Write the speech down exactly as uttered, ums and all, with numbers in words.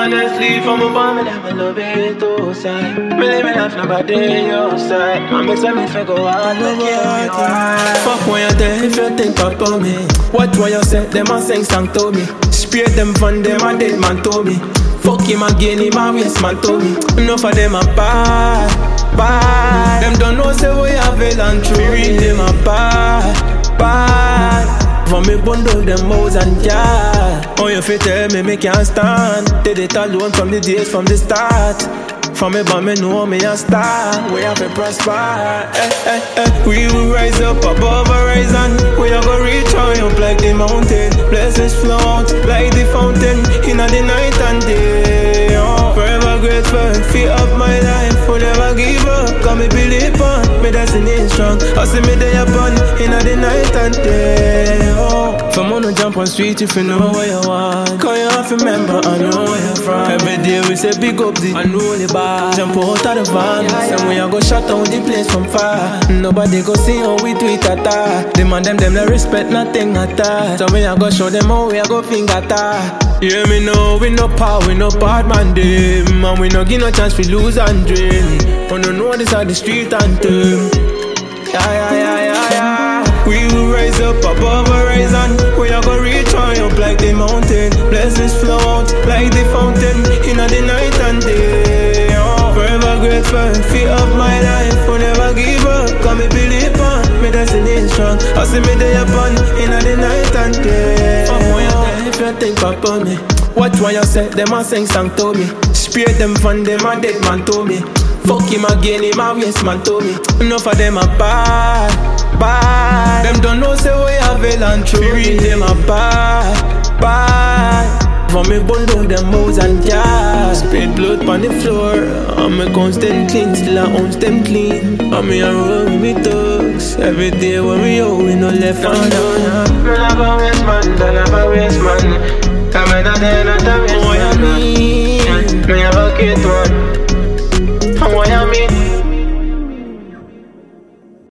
Honestly, from a bomb, I never love it outside. Me live my life, nobody outside. I miss me for go out, like you. Fuck what you tell if you think about me. What what you say, them a sing song to me. Spray them fun, them a dead man to me. Fuck him again, him a waste man to me. Enough of them a bad, bad. Them don't know say we have it and true. Read them a bad, bad. For me bundle them mouse and yeah. Oh you fit tell me me can't stand. Did it alone from the days from the start. From me but me know me a star. We have to prosper. Eh, eh, eh. We will rise up above horizon. We are gonna reach high up like the mountain. Blessings flow out like the fountain. In the night and day. Oh, forever grateful. Fear of my life. Will never give up. Cause me believe on me destiny is strong. I see me there upon. In the night and day. Oh, from on the jump on street if you know where you are. Cause you have to remember I know where you're from. Every day we say big up the unruly bar. Jump out of the van, yeah, yeah. And we a go shut down the place from far. Nobody go see how we do it at all. Them and them, them they respect nothing at all. So we a go show them how we a go finger at all. You hear me now, we no power, we no bad man them. And we no give no chance we lose and drain. We no know this are the street anthem. Yeah, yeah, yeah, yeah, yeah. We will rise up above horizon. We are gonna reach high up like the mountain. Blessings flow out like the fountain. In the night and day. Oh, forever grateful. Fear of my life. Will never give up. Cause me believe on me destiny is strong. I see me there upon. In the night and day. Fuck what you tell if you think about me. Watch what you say. Them a sing song to me. Spray them fun. Them a dead man to me. Fuck him again, him a waste man to me. Enough of them a bad, bad. Them don't know say we have it and true. Read them a bad, bad. For me bundle them mouse and yeah. Spread blood on the floor. I'm a constant clean, still I own them clean. I'm me a roll with me thugs. Every day when we out, we no left and down. Me love a waste man, don't have a waste man. Come in a day, not a waste man. Oh, you mean? Me have a kid one.